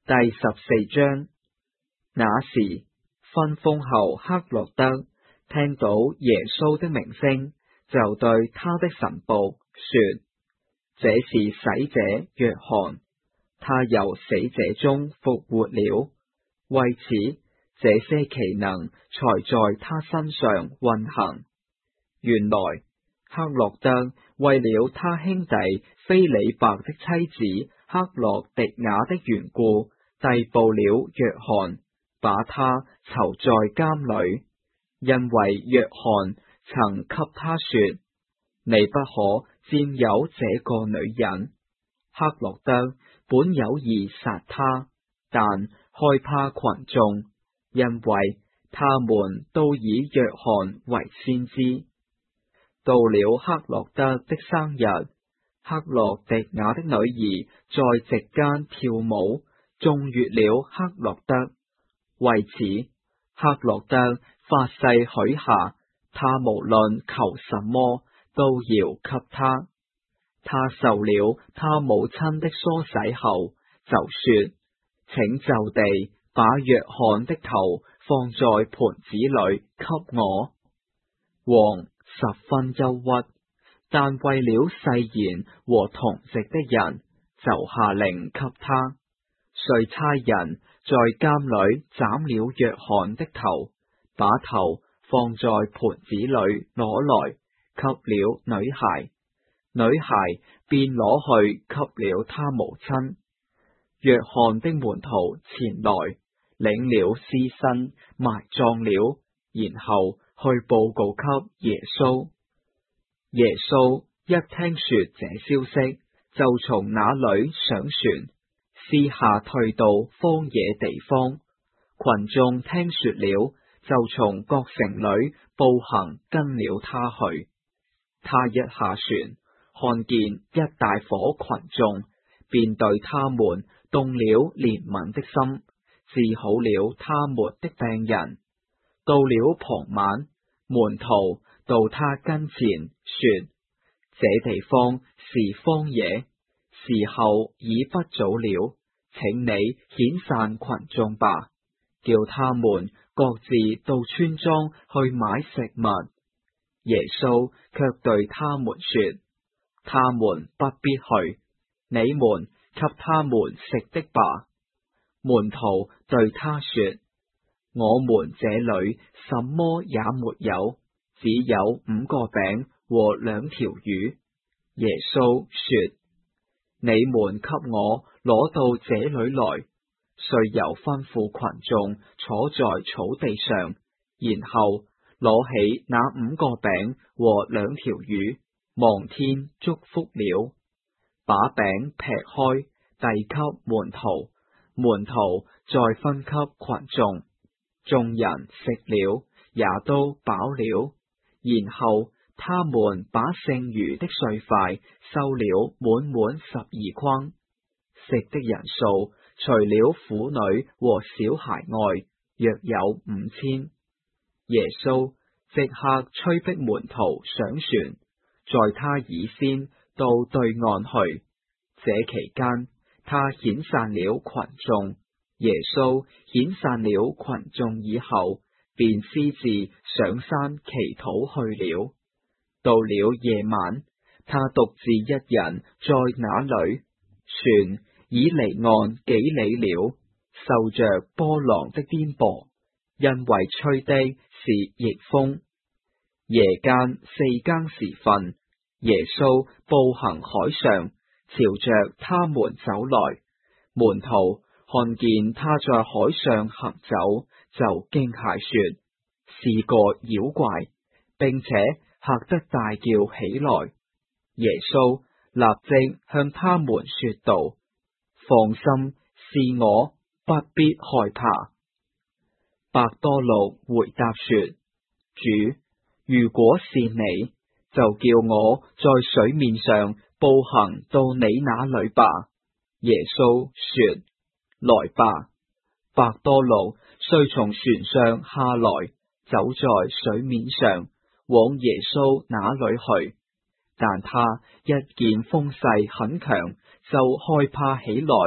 第14章。那時，分封後黑落德聽到耶穌的名聲，就對他的臣僕說：這是洗者若翰，他由死者中復活了。為此，這些奇能才在他身上運行。原來黑落德為了他兄弟斐理伯的妻子黑羅狄雅的緣故，逮捕了若翰，把他囚在監裏，因為若翰曾給他說：你不可佔有這個女人。黑落德本有意殺他，但害怕群眾，因為他們都以若翰為先知。到了黑落德的生日，黑羅狄雅的女兒在席間跳舞，中悅了黑落德。為此，黑落德發誓許下，他無論求什麼都要給他。他受了他母親的梳洗後，就說：請就地把若翰的頭放在盤子裏給我。王十分憂鬱，但為了誓言和同席的人，就下令給他，遂差人在監裏斬了若翰的頭，把頭放在盤子裏攞來給了女孩，女孩便攞去給了他母親。若翰的門徒前來，領了屍身埋葬了，然後去報告給耶穌。耶穌一聽說這消息，就從那裏上船，私下退到荒野地方。群眾聽說了，就從各城裏步行跟了他去。他一下船，看見一大伙群眾，便對他們動了憐憫的心，治好了他們的病人。到了傍晚，門徒到他跟前說：這地方是荒野，時候已不早了，請你遣散群眾吧，叫他們各自到村莊去買食物。耶穌卻對他們說：他們不必去，你們給他們食的吧。門徒對他說：我們這裏什麼也沒有，只有5個餅和2條魚。耶穌說：你們給我攞到這裏來。遂又吩咐群眾坐在草地上，然後攞起那5個餅和2條魚，望天祝福了，把餅劈開，遞給門徒，門徒再分給群眾。眾人食了，也都飽了。然後他們把剩餘的碎塊收了滿滿12筐。食的人數，除了婦女和小孩外，約有5000。耶穌即刻催逼門徒上船，在他以先到對岸去。這期間，他遣散了群眾。耶穌遣散了群眾以後，便私自上山祈禱去了。到了夜晚，他獨自一人在那裏，船已離岸幾里了，受着波浪的顛簸，因為吹的是逆風。夜間4更時分，耶穌步行海上，朝着他們走來。門徒看見他在海上行走，就驚駭說：是個妖怪，並且嚇得大叫起來。耶穌立即向他們說道：放心，是我，不必害怕。伯多祿回答說：主，如果是你，就叫我在水面上步行到你那裏吧。耶穌說：來吧。伯多祿遂從船上下來，走在水面上，往耶穌那裏去。但他一見風勢很強，就害怕起來，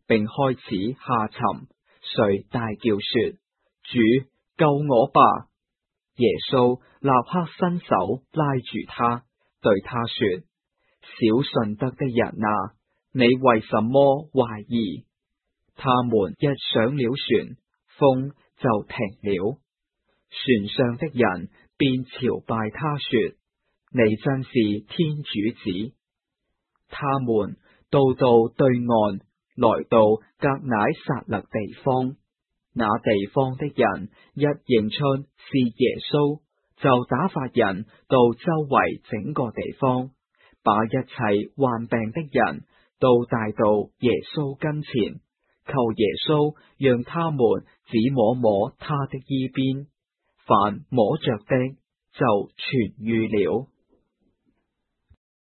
並開始下沉。遂大叫說：主，救我吧！耶穌立刻伸手拉住他，對他說：小信德的人啊，你為什麼懷疑？他們一上了船，風就停了。船上的人便朝拜他說：你真是天主子。他們到對岸，來到革乃撒勒地方。那地方的人一認出是耶穌，就打發人到周圍整個地方，把一切患病的人都帶到耶穌跟前，求耶穌讓他們只摸摸他的衣邊，凡摸着的就痊癒了。